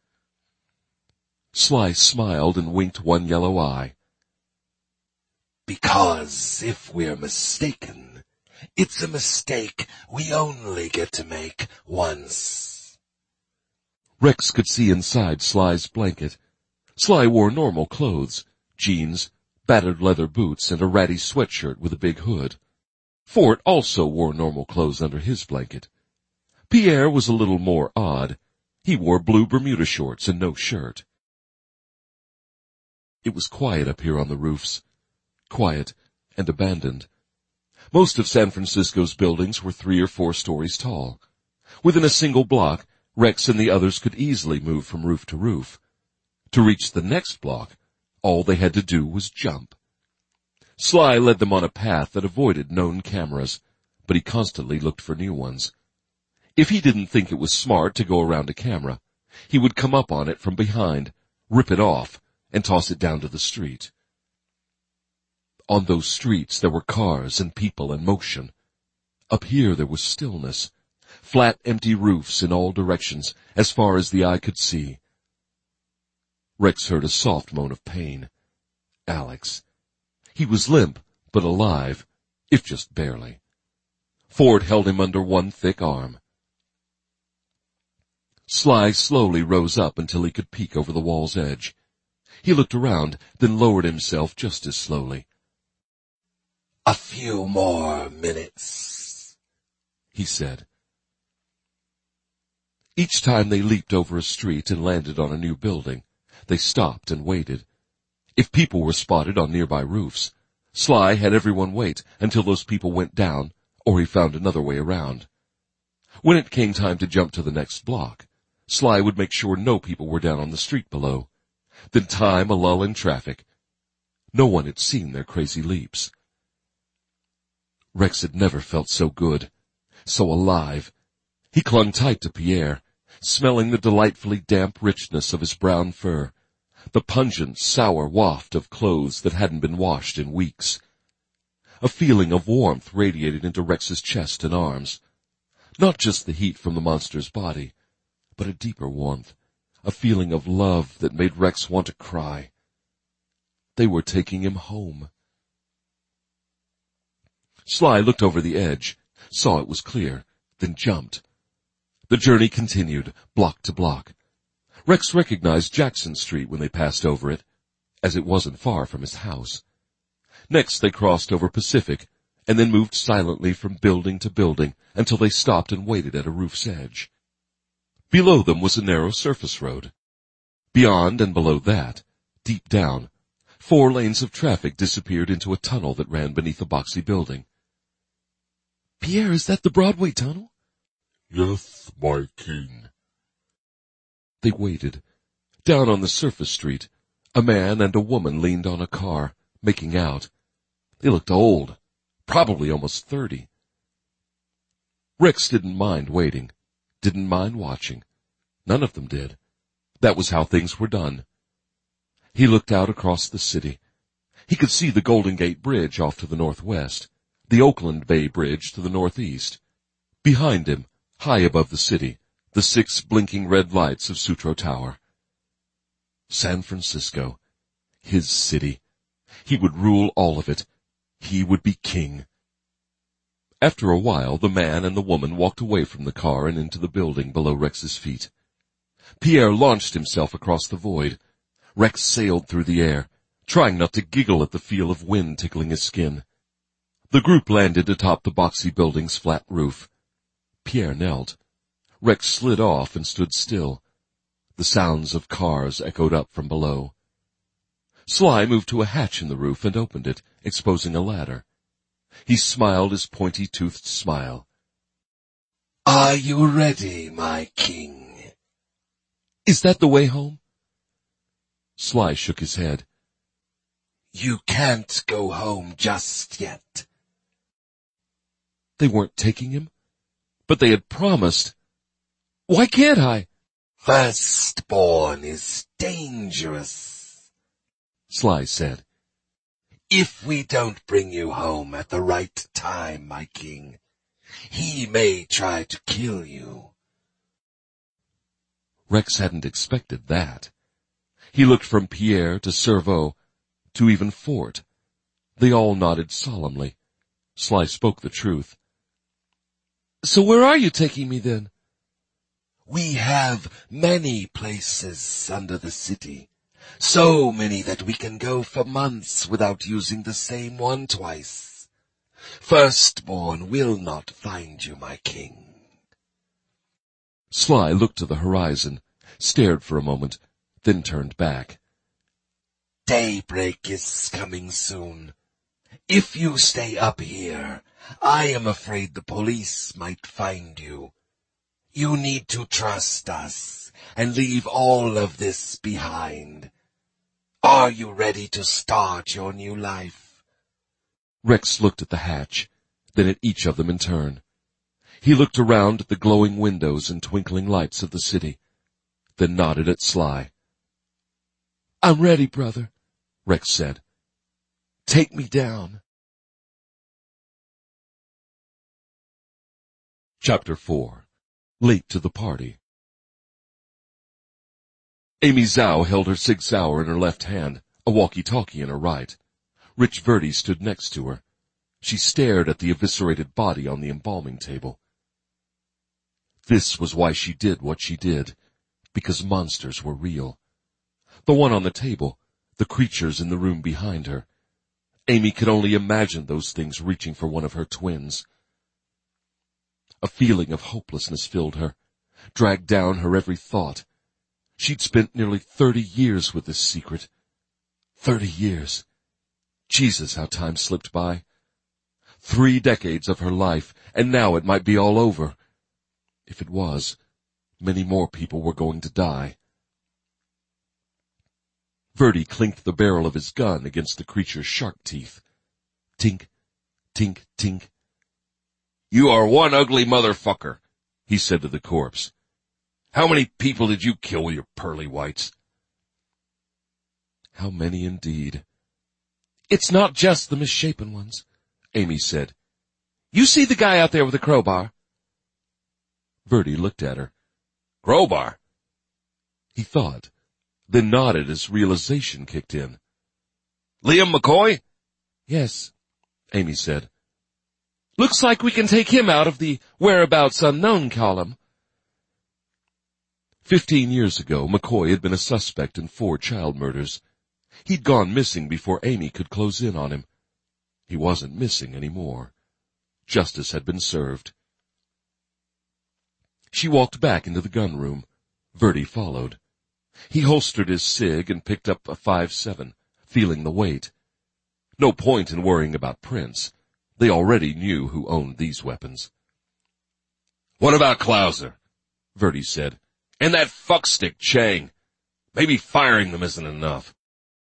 Sly smiled and winked one yellow eye. "Because if we're mistaken, it's a mistake we only get to make once." Rex could see inside Sly's blanket. Sly wore normal clothes, jeans, battered leather boots, and a ratty sweatshirt with a big hood. Fort also wore normal clothes under his blanket. Pierre was a little more odd. He wore blue Bermuda shorts and no shirt. It was quiet up here on the roofs. Quiet and abandoned. Most of San Francisco's buildings were 3 or 4 stories tall. Within a single block, Rex and the others could easily move from roof to roof. To reach the next block, all they had to do was jump. Sly led them on a path that avoided known cameras, but he constantly looked for new ones. If he didn't think it was smart to go around a camera, he would come up on it from behind, rip it off, and toss it down to the street. On those streets there were cars and people and motion. Up here there was stillness, flat empty roofs in all directions as far as the eye could see. Rex heard a soft moan of pain. Alex. He was limp, but alive, if just barely. Ford held him under one thick arm. Sly slowly rose up until he could peek over the wall's edge. He looked around, then lowered himself just as slowly. "A few more minutes," he said. Each time they leaped over a street and landed on a new building, they stopped and waited. If people were spotted on nearby roofs, Sly had everyone wait until those people went down, or he found another way around. When it came time to jump to the next block, Sly would make sure no people were down on the street below, then time a lull in traffic. No one had seen their crazy leaps. Rex had never felt so good, so alive. He clung tight to Pierre, smelling the delightfully damp richness of his brown fur, the pungent, sour waft of clothes that hadn't been washed in weeks. A feeling of warmth radiated into Rex's chest and arms. Not just the heat from the monster's body, but a deeper warmth, a feeling of love that made Rex want to cry. They were taking him home. Sly looked over the edge, saw it was clear, then jumped. The journey continued, block to block. Rex recognized Jackson Street when they passed over it, as it wasn't far from his house. Next they crossed over Pacific, and then moved silently from building to building until they stopped and waited at a roof's edge. Below them was a narrow surface road. Beyond and below that, deep down, 4 lanes of traffic disappeared into a tunnel that ran beneath a boxy building. "Pierre, is that the Broadway tunnel?" Yes, my king. They waited. Down on the surface street, A man and a woman leaned on a car, making out. They looked old, probably almost 30. Rex didn't mind waiting, didn't mind watching. None of them did. That was how things were done. He looked out across the city. He could see the Golden Gate Bridge off to the northwest, the Oakland Bay Bridge to the northeast. Behind him, high above the city, the 6 blinking red lights of Sutro Tower. San Francisco. His city. He would rule all of it. He would be king. After a while, the man and the woman walked away from the car and into the building below Rex's feet. Pierre launched himself across the void. Rex sailed through the air, trying not to giggle at the feel of wind tickling his skin. The group landed atop the boxy building's flat roof. Pierre knelt. Rex slid off and stood still. The sounds of cars echoed up from below. Sly moved to a hatch in the roof and opened it, exposing a ladder. He smiled his pointy-toothed smile. Are you ready, my king? Is that the way home? Sly shook his head. You can't go home just yet. They weren't taking him? But they had promised. Why can't I? Firstborn is dangerous, Sly said. If we don't bring you home at the right time, my king, he may try to kill you. Rex hadn't expected that. He looked from Pierre to Servo, to even Fort. They all nodded solemnly. Sly spoke the truth. So where are you taking me then? We have many places under the city. So many that we can go for months without using the same one twice. Firstborn will not find you, my king. Sly looked to the horizon, stared for a moment, then turned back. Daybreak is coming soon. If you stay up here, I am afraid the police might find you. You need to trust us and leave all of this behind. Are you ready to start your new life? Rex looked at the hatch, then at each of them in turn. He looked around at the glowing windows and twinkling lights of the city, then nodded at Sly. I'm ready, brother, Rex said. Take me down. Chapter 4. Late to the party. Amy Zhao held her Sig Sauer in her left hand, a walkie-talkie in her right. Rich Verdi stood next to her. She stared at the eviscerated body on the embalming table. This was why she did what she did, because monsters were real. The one on the table, the creatures in the room behind her. Amy could only imagine those things reaching for one of her twins. A feeling of hopelessness filled her, dragged down her every thought. She'd spent nearly 30 years with this secret. 30 years. Jesus, how time slipped by. 3 decades of her life, and now it might be all over. If it was, many more people were going to die. Verdi clinked the barrel of his gun against the creature's shark teeth. Tink, tink, tink. You are one ugly motherfucker, he said to the corpse. How many people did you kill with your pearly whites? How many indeed. It's not just the misshapen ones, Amy said. You see the guy out there with the crowbar? Verdi looked at her. Crowbar? He thought, then nodded as realization kicked in. Liam McCoy? Yes, Amy said. Looks like we can take him out of the whereabouts unknown column. 15 years ago, McCoy had been a suspect in 4 child murders. He'd gone missing before Amy could close in on him. He wasn't missing anymore. Justice had been served. She walked back into the gun room. Verdi followed. He holstered his Sig and picked up a 5.7, feeling the weight. No point in worrying about Prince. They already knew who owned these weapons. What about Clouser? Verdi said. And that fuckstick Chang. Maybe firing them isn't enough.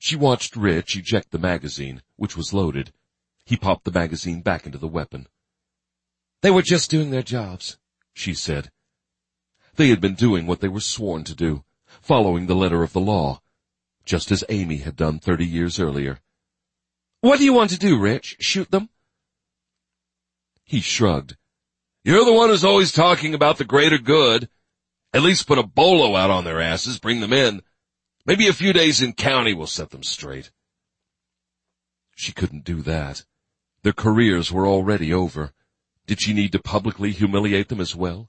She watched Rich eject the magazine, which was loaded. He popped the magazine back into the weapon. "They were just doing their jobs," she said. They had been doing what they were sworn to do, following the letter of the law, just as Amy had done 30 years earlier. "What do you want to do, Rich? Shoot them?" He shrugged. "You're the one who's always talking about the greater good. At least put a bolo out on their asses, bring them in. Maybe a few days in county will set them straight." She couldn't do that. Their careers were already over. Did she need to publicly humiliate them as well?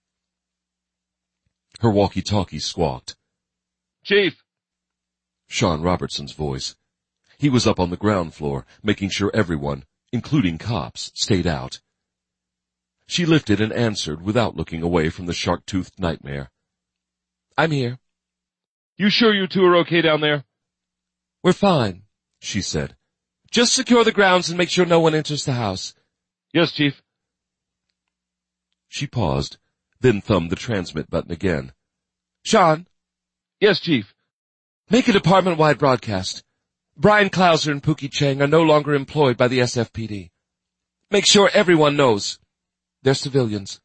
Her walkie-talkie squawked. "Chief." Sean Robertson's voice. He was up on the ground floor, making sure everyone, including cops, stayed out. She lifted and answered without looking away from the shark-toothed nightmare. "I'm here." "You sure you two are okay down there?" "We're fine," she said. "Just secure the grounds and make sure no one enters the house." "Yes, Chief." She paused, then thumbed the transmit button again. "Sean." "Yes, Chief." "Make a department-wide broadcast. Brian Clouser and Pookie Chang are no longer employed by the SFPD. Make sure everyone knows. They're civilians."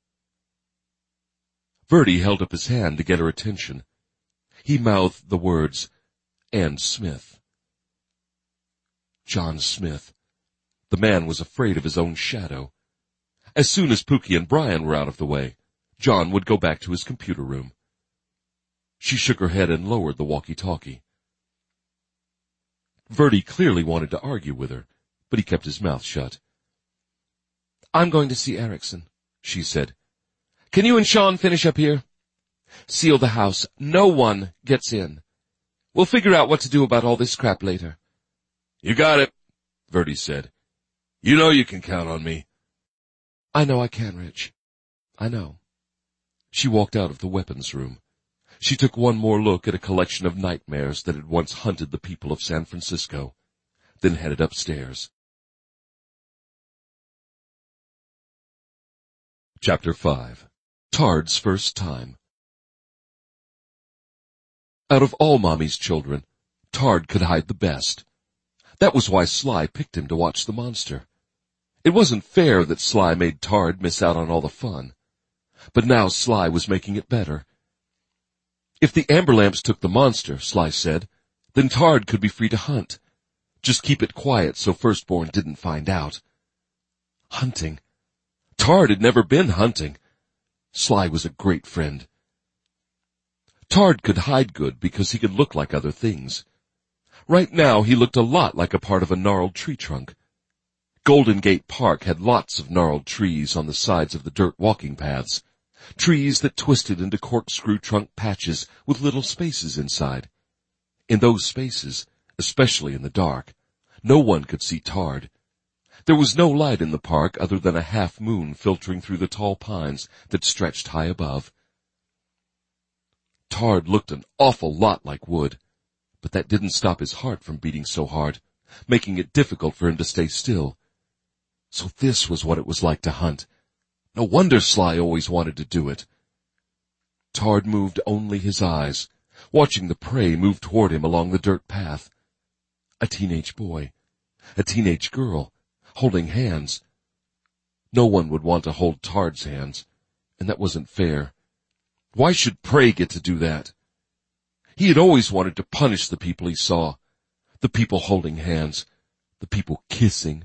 Verdi held up his hand to get her attention. He mouthed the words, "and Smith." John Smith. The man was afraid of his own shadow. As soon as Pookie and Brian were out of the way, John would go back to his computer room. She shook her head and lowered the walkie-talkie. Verdi clearly wanted to argue with her, but he kept his mouth shut. "I'm going to see Erickson," she said. "Can you and Sean finish up here? Seal the house. No one gets in. We'll figure out what to do about all this crap later." "You got it," Verdi said. "You know you can count on me." "I know I can, Rich. I know." She walked out of the weapons room. She took one more look at a collection of nightmares that had once hunted the people of San Francisco, then headed upstairs. Chapter 5. Tard's First Time. Out of all Mommy's children, Tard could hide the best. That was why Sly picked him to watch the monster. It wasn't fair that Sly made Tard miss out on all the fun. But now Sly was making it better. If the amber lamps took the monster, Sly said, then Tard could be free to hunt. Just keep it quiet so Firstborn didn't find out. Hunting. Tard had never been hunting. Sly was a great friend. Tard could hide good because he could look like other things. Right now he looked a lot like a part of a gnarled tree trunk. Golden Gate Park had lots of gnarled trees on the sides of the dirt walking paths. Trees that twisted into corkscrew trunk patches with little spaces inside. In those spaces, especially in the dark, no one could see Tard. There was no light in the park other than a half moon filtering through the tall pines that stretched high above. Tard looked an awful lot like wood, but that didn't stop his heart from beating so hard, making it difficult for him to stay still. So this was what it was like to hunt. No wonder Sly always wanted to do it. Tard moved only his eyes, watching the prey move toward him along the dirt path. A teenage boy, a teenage girl, holding hands. No one would want to hold Tard's hands, and that wasn't fair. Why should prey get to do that? He had always wanted to punish the people he saw, the people holding hands, the people kissing.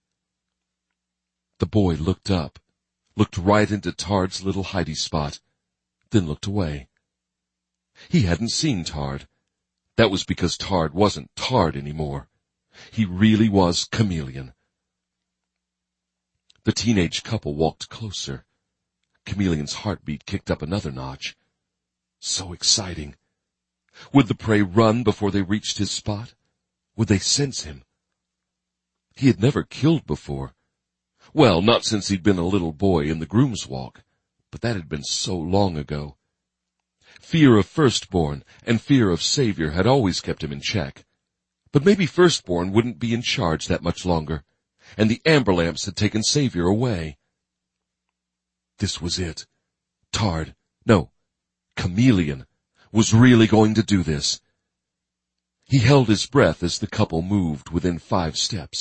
The boy looked up, looked right into Tard's little hidey spot, then looked away. He hadn't seen Tard. That was because Tard wasn't Tard anymore. He really was Chameleon. The teenage couple walked closer. Chameleon's heartbeat kicked up another notch. So exciting. Would the prey run before they reached his spot? Would they sense him? He had never killed before. Well, not since he'd been a little boy in the groom's walk, but that had been so long ago. Fear of Firstborn and fear of Savior had always kept him in check. But maybe Firstborn wouldn't be in charge that much longer, and the amber lamps had taken Savior away. This was it. Chameleon, was really going to do this. He held his breath as the couple moved within 5 steps.